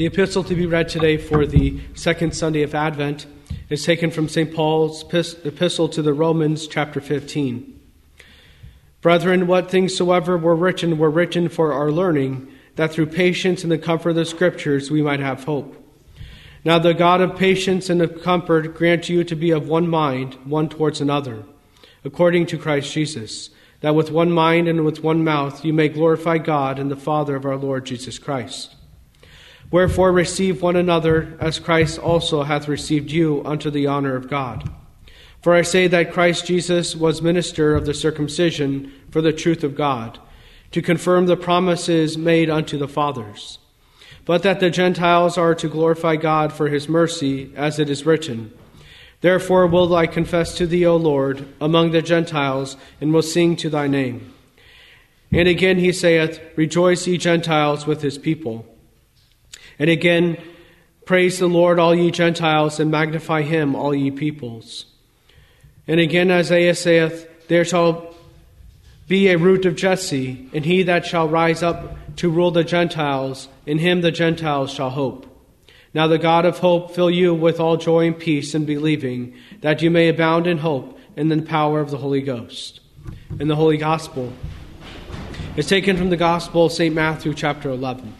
The epistle to be read today for the second Sunday of Advent is taken from St. Paul's epistle to the Romans, chapter 15. Brethren, what things soever were written for our learning, that through patience and the comfort of the Scriptures we might have hope. Now the God of patience and of comfort grant you to be of one mind, one towards another, according to Christ Jesus, that with one mind and with one mouth you may glorify God and the Father of our Lord Jesus Christ. Wherefore receive one another, as Christ also hath received you unto the honor of God. For I say that Christ Jesus was minister of the circumcision for the truth of God, to confirm the promises made unto the fathers. But that the Gentiles are to glorify God for his mercy, as it is written, Therefore will I confess to thee, O Lord, among the Gentiles, and will sing to thy name. And again he saith, Rejoice, ye Gentiles, with his people. And again, praise the Lord, all ye Gentiles, and magnify him, all ye peoples. And again Isaiah saith, There shall be a root of Jesse, and he that shall rise up to rule the Gentiles, in him the Gentiles shall hope. Now the God of hope fill you with all joy and peace in believing, that you may abound in hope and in the power of the Holy Ghost. And the Holy Gospel is taken from the Gospel of St. Matthew, chapter 11.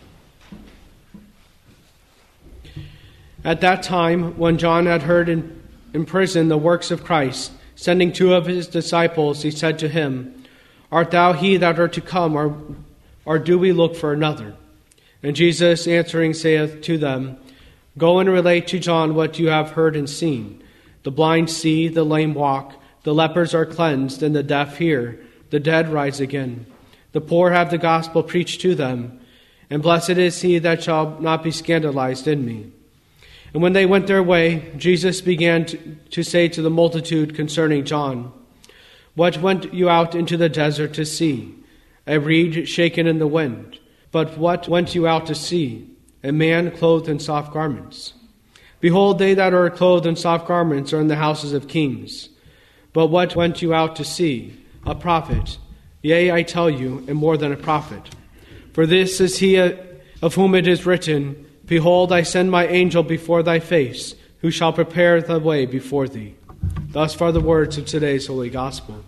At that time, when John had heard in prison the works of Christ, sending two of his disciples, he said to him, Art thou he that art to come, or do we look for another? And Jesus answering saith to them, Go and relate to John what you have heard and seen. The blind see, the lame walk, the lepers are cleansed, and the deaf hear, the dead rise again. The poor have the gospel preached to them, and blessed is he that shall not be scandalized in me. And when they went their way, Jesus began to say to the multitude concerning John, What went you out into the desert to see? A reed shaken in the wind. But what went you out to see? A man clothed in soft garments. Behold, they that are clothed in soft garments are in the houses of kings. But what went you out to see? A prophet. Yea, I tell you, and more than a prophet. For this is he of whom it is written, Behold, I send my angel before thy face, who shall prepare the way before thee. Thus far the words of today's Holy Gospel.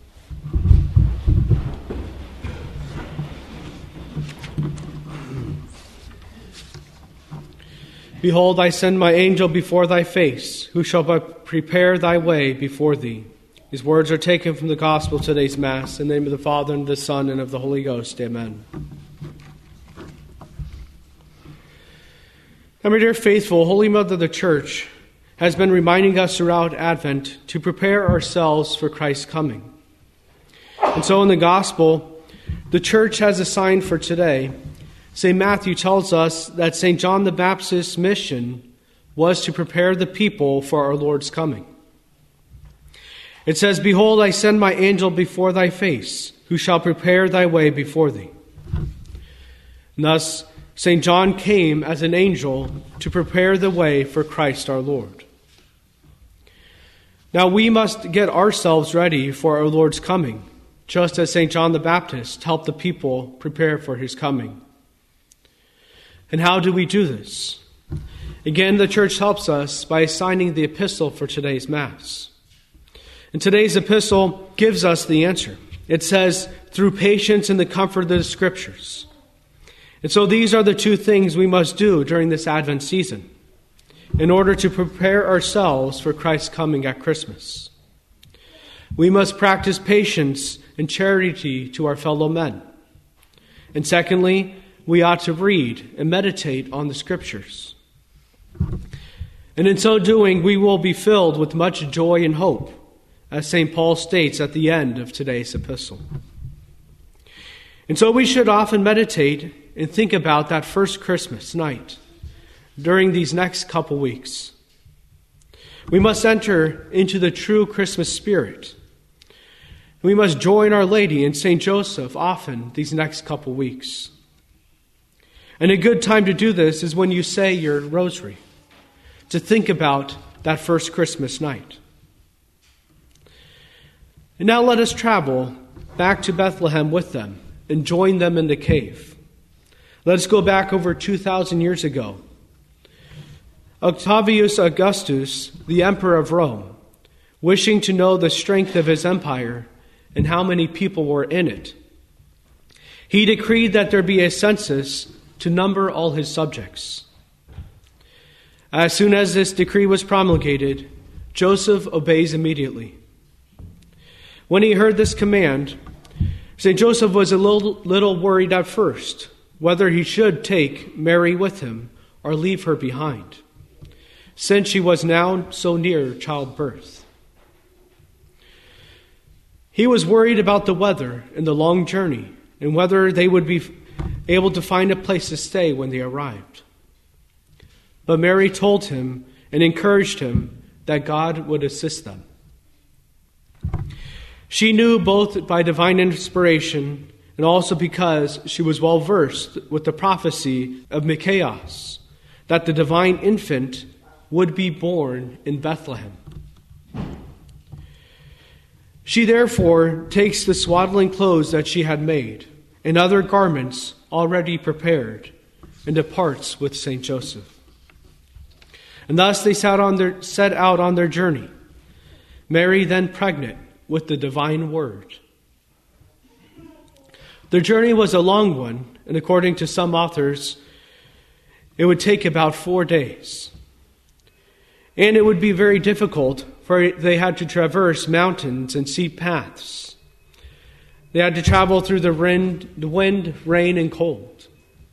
Behold, I send my angel before thy face, who shall prepare thy way before thee. These words are taken from the Gospel of today's Mass. In the name of the Father, and of the Son, and of the Holy Ghost. Amen. Now, my dear faithful, Holy Mother of the Church has been reminding us throughout Advent to prepare ourselves for Christ's coming. And so in the Gospel, the Church has a sign for today. St. Matthew tells us that St. John the Baptist's mission was to prepare the people for our Lord's coming. It says, Behold, I send my angel before thy face, who shall prepare thy way before thee. And thus, St. John came as an angel to prepare the way for Christ our Lord. Now we must get ourselves ready for our Lord's coming, just as St. John the Baptist helped the people prepare for his coming. And how do we do this? Again, the Church helps us by assigning the epistle for today's Mass. And today's epistle gives us the answer. It says, through patience and the comfort of the Scriptures. And so these are the two things we must do during this Advent season in order to prepare ourselves for Christ's coming at Christmas. We must practice patience and charity to our fellow men. And secondly, we ought to read and meditate on the Scriptures. And in so doing, we will be filled with much joy and hope, as St. Paul states at the end of today's epistle. And so we should often meditate and think about that first Christmas night during these next couple weeks. We must enter into the true Christmas spirit. We must join Our Lady and St. Joseph often these next couple weeks. And a good time to do this is when you say your rosary, to think about that first Christmas night. And now let us travel back to Bethlehem with them and join them in the cave. Let us go back over 2,000 years ago Octavius Augustus, the emperor of Rome, wishing to know the strength of his empire and how many people were in it, he decreed that there be a census to number all his subjects. As soon as this decree was promulgated, Joseph obeys immediately. When he heard this command, St. Joseph was a little worried at first whether he should take Mary with him or leave her behind, since she was now so near childbirth. He was worried about the weather and the long journey and whether they would be able to find a place to stay when they arrived. But Mary told him and encouraged him that God would assist them. She knew both by divine inspiration and also because she was well versed with the prophecy of Micheas that the divine infant would be born in Bethlehem. She therefore takes the swaddling clothes that she had made and other garments already prepared and departs with St. Joseph. And thus they set out on their journey, Mary then pregnant with the divine word. Their journey was a long one, and according to some authors, it would take about 4 days. And it would be very difficult, for they had to traverse mountains and steep paths. They had to travel through the wind, rain, and cold.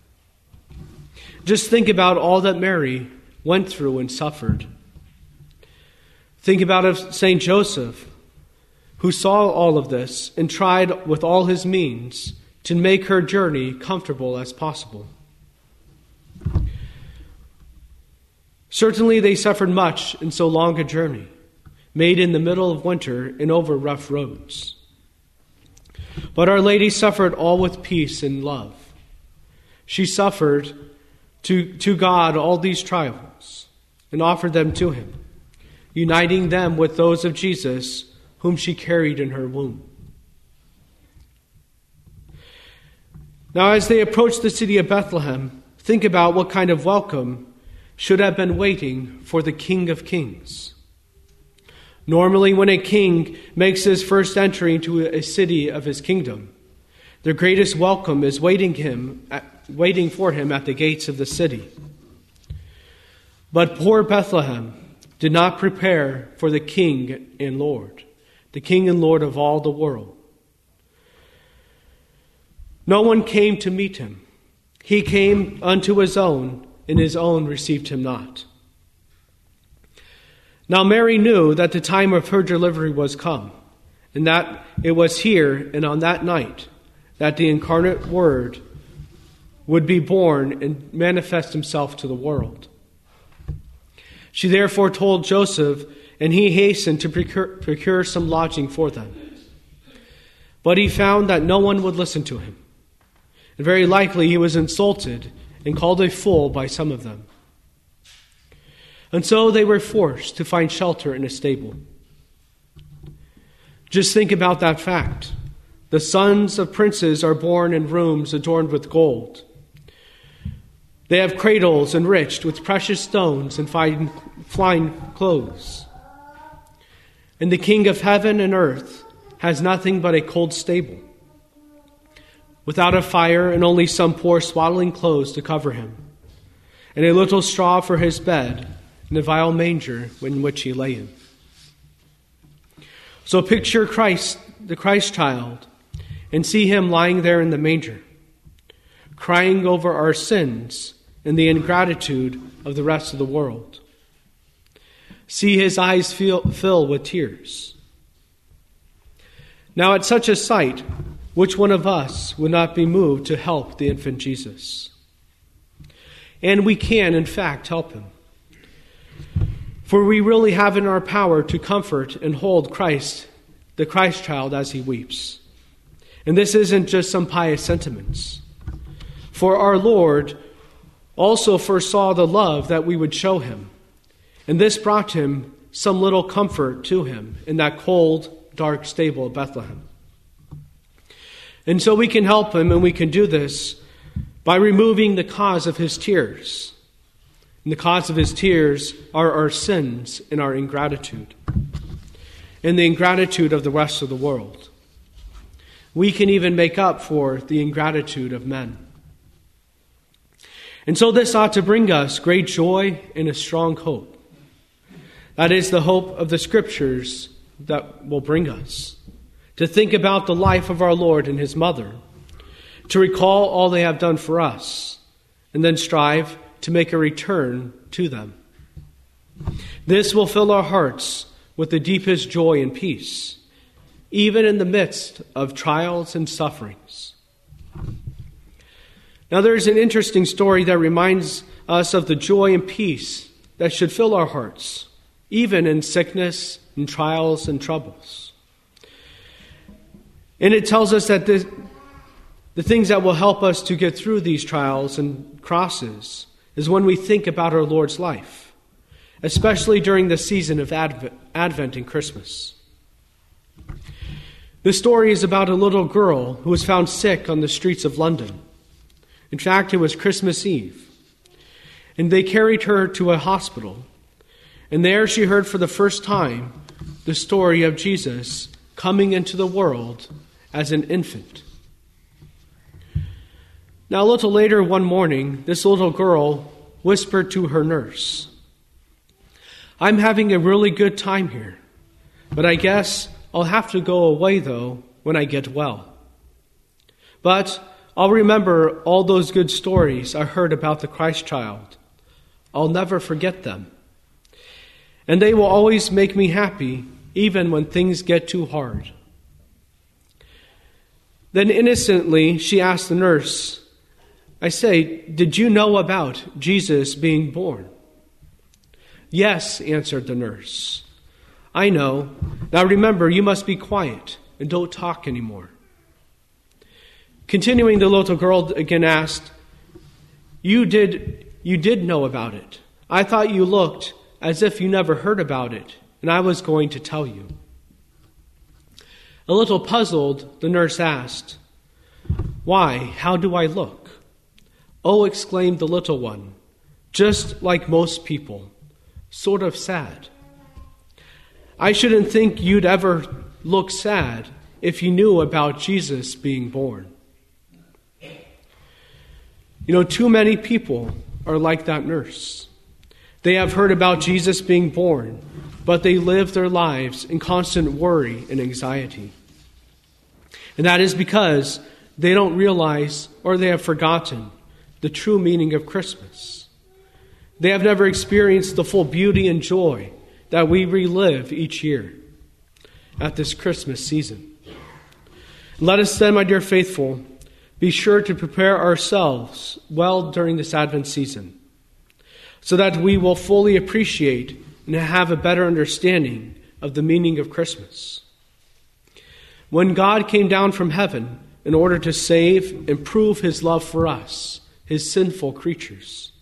Just think about all that Mary went through and suffered. Think about St. Joseph, who saw all of this and tried with all his means to make her journey comfortable as possible. Certainly they suffered much in so long a journey, made in the middle of winter and over rough roads. But Our Lady suffered all with peace and love. She suffered to God all these trials and offered them to him, uniting them with those of Jesus whom she carried in her womb. Now, as they approached the city of Bethlehem, think about what kind of welcome should have been waiting for the King of Kings. Normally, when a king makes his first entry into a city of his kingdom, the greatest welcome is waiting for him at the gates of the city. But poor Bethlehem did not prepare for the King and Lord of all the world. No one came to meet him. He came unto his own, and his own received him not. Now Mary knew that the time of her delivery was come, and that it was here and on that night that the incarnate Word would be born and manifest himself to the world. She therefore told Joseph, and he hastened to procure some lodging for them. But he found that no one would listen to him, and very likely he was insulted and called a fool by some of them. And so they were forced to find shelter in a stable. Just think about that fact. The sons of princes are born in rooms adorned with gold. They have cradles enriched with precious stones and fine clothes. And the King of heaven and earth has nothing but a cold stable, without a fire and only some poor swaddling clothes to cover him, and a little straw for his bed, and a vile manger in which he lay in. So picture Christ, the Christ child, and see him lying there in the manger, crying over our sins and the ingratitude of the rest of the world. See his eyes fill with tears. Now at such a sight, which one of us would not be moved to help the infant Jesus? And we can, in fact, help him. For we really have in our power to comfort and hold Christ, the Christ child, as he weeps. And this isn't just some pious sentiments. For our Lord also foresaw the love that we would show him. And this brought him some little comfort to him in that cold, dark stable of Bethlehem. And so we can help him, and we can do this by removing the cause of his tears. And the cause of his tears are our sins and our ingratitude, and the ingratitude of the rest of the world. We can even make up for the ingratitude of men. And so this ought to bring us great joy and a strong hope. That is the hope of the Scriptures that will bring us. To think about the life of our Lord and his mother, to recall all they have done for us, and then strive to make a return to them. This will fill our hearts with the deepest joy and peace, even in the midst of trials and sufferings. Now there's an interesting story that reminds us of the joy and peace that should fill our hearts, even in sickness and trials and troubles. And it tells us that the things that will help us to get through these trials and crosses is when we think about our Lord's life, especially during the season of Advent and Christmas. The story is about a little girl who was found sick on the streets of London. In fact, it was Christmas Eve. And they carried her to a hospital. And there she heard for the first time the story of Jesus coming into the world as an infant. Now, a little later one morning, this little girl whispered to her nurse, "I'm having a really good time here, but I guess I'll have to go away, though, when I get well. But I'll remember all those good stories I heard about the Christ child. I'll never forget them. And they will always make me happy, even when things get too hard." Then innocently she asked the nurse, "I say, did you know about Jesus being born?" "Yes," answered the nurse. "I know. Now remember, you must be quiet and don't talk anymore." Continuing, the little girl again asked, You did know about it. I thought you looked as if you never heard about it, and I was going to tell you." A little puzzled, the nurse asked, "Why, how do I look?" "Oh," exclaimed the little one, "just like most people, sort of sad." "I shouldn't think you'd ever look sad if you knew about Jesus being born." You know, too many people are like that nurse. They have heard about Jesus being born, but they live their lives in constant worry and anxiety. And that is because they don't realize, or they have forgotten, the true meaning of Christmas. They have never experienced the full beauty and joy that we relive each year at this Christmas season. Let us then, my dear faithful, be sure to prepare ourselves well during this Advent season, so that we will fully appreciate and have a better understanding of the meaning of Christmas. When God came down from heaven in order to save and prove his love for us, his sinful creatures.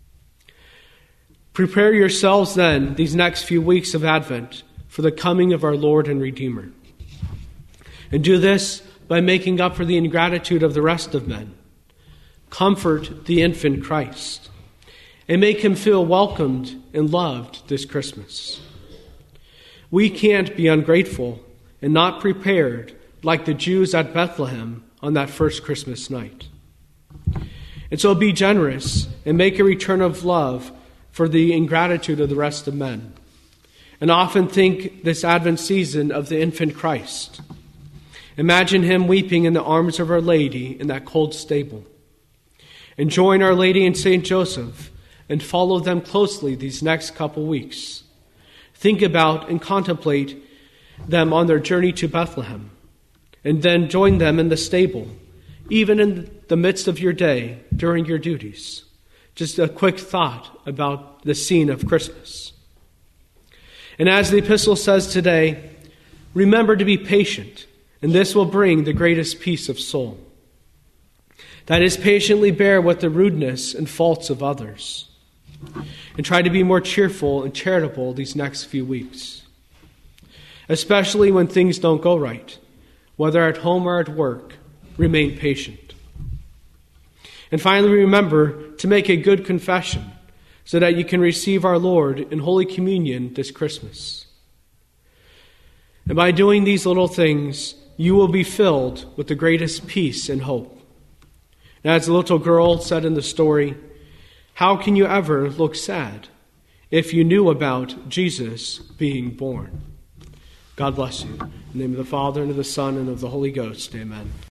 Prepare yourselves then, these next few weeks of Advent, for the coming of our Lord and Redeemer. And do this by making up for the ingratitude of the rest of men. Comfort the infant Christ, and make him feel welcomed and loved this Christmas. We can't be ungrateful and not prepared like the Jews at Bethlehem on that first Christmas night. And so be generous and make a return of love for the ingratitude of the rest of men. And often think this Advent season of the infant Christ. Imagine him weeping in the arms of Our Lady in that cold stable. And join Our Lady and St. Joseph and follow them closely these next couple weeks. Think about and contemplate them on their journey to Bethlehem. And then join them in the stable, even in the midst of your day during your duties. Just a quick thought about the scene of Christmas. And as the epistle says today, remember to be patient, and this will bring the greatest peace of soul. That is, patiently bear with the rudeness and faults of others, and try to be more cheerful and charitable these next few weeks, especially when things don't go right, whether at home or at work. Remain patient. And finally, remember to make a good confession so that you can receive our Lord in Holy Communion this Christmas. And by doing these little things, you will be filled with the greatest peace and hope. And as the little girl said in the story, how can you ever look sad if you knew about Jesus being born? God bless you. In the name of the Father, and of the Son, and of the Holy Ghost. Amen.